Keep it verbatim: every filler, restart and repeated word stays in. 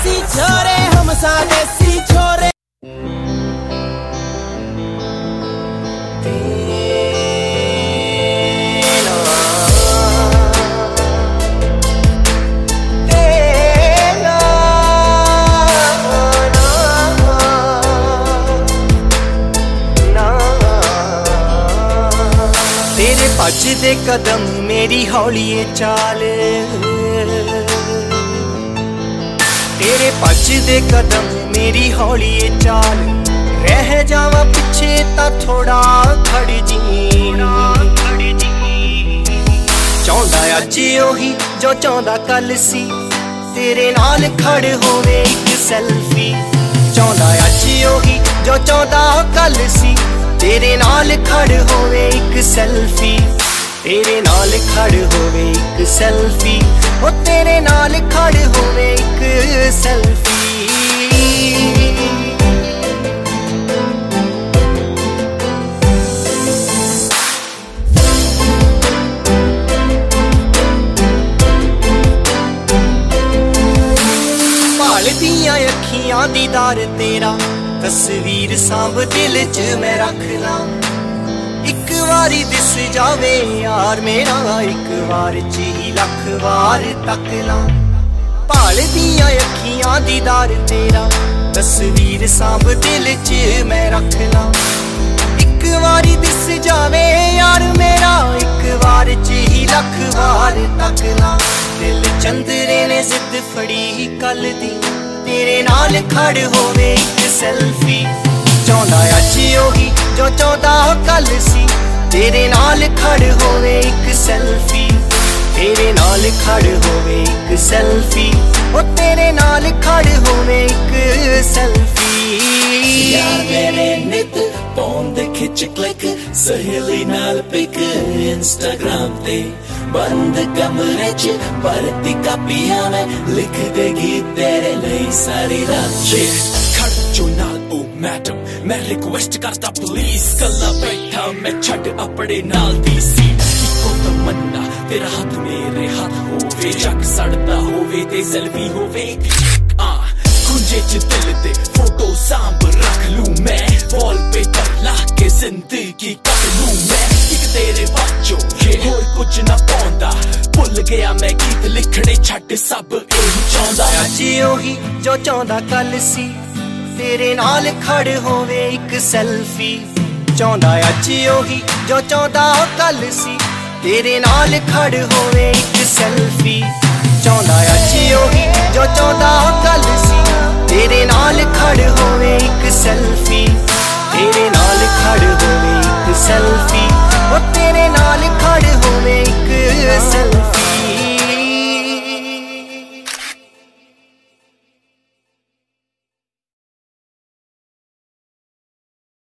देसी छोरे हम सा देसी छोरे। तेरे भजदे कदम मेरी हौलीए चाल, तेरे भजदे कदम मेरी हौलीए चाल, रह जावा पिछे ता थोड़ा खड़ जी। चाहुंदा अज ओही जो चाहुंदा कल सी, तेरे नाल खड़ होवे एक सैल्फी। चाहुंदा अज ओही जो चाहुंदा कल सी, तेरे नाल खड़ होवे एक सैल्फी। तेरे नाल खड़ होवे एक सैल्फी, ओ तेरे नाल खड़ होवे एक सैल्फी। भालदियां अखियां दीदार तेरा, तस्वीर सांभ दिल च मैं रख ला। एक वारी दिस जावे यार मेरा, एक वार च ही लख वार तक ला। भालदियां अखियां दीदार तेरा, तस्वीर सांभ दिल च मैं रख ला। एक वारी दिस जावे यार मेरा, एक वार च ही लख वार तक ला। दिल चंदरे ने जिद फड़ी कल दी, तेरे नाल खड़ होवे एक सैल्फी। चाहुंदा अज ओही जो चाहुंदा कल सी, तेरे नाल खड़ होवे एक सैल्फी। तेरे नाल खड़ होवे एक सैल्फी, ओ तेरे नाल खड़ होवे एक सैल्फी। यार मेरे नित पाउंदे खिच क्लिक, सहेली नाल पिक इंस्टाग्राम ते। बंद कमरे च भरती कापियां में लिख देगी तेरे लिए सारी रात। खड़ जो नाल ओ मैडम, मैं रिक्वेस्ट करता प्लीज, कला बैठा मैं छड़ अपने नाल दी सीट। इको तमन्ना तेरा हाथ मेरे हाथ होवे, जग सड़दा होवे ते सेल्फी होवे। कुंजे च दिल दे फोटो सांभ रख लूं मैं, वॉलपेपर ला के जिंदगी कट लूं मैं। एक तेरे बाचो होर कुछ ना पाउंदा, भुल गया मैं गीत लिखने छड़ सब यही चाहुंदा। अज ओही जो चाहुंदा कल सी, तेरे नाल खड़ होवे एक सैल्फी। चाहुंदा अज ओही जो चाहुंदा कल सी, तेरे नाल खड़ होवे एक सैल्फी। चाहुंदा अज ओही जो चाहुंदा कल सी, तेरे नाल खड़ होवे एक सैल्फी।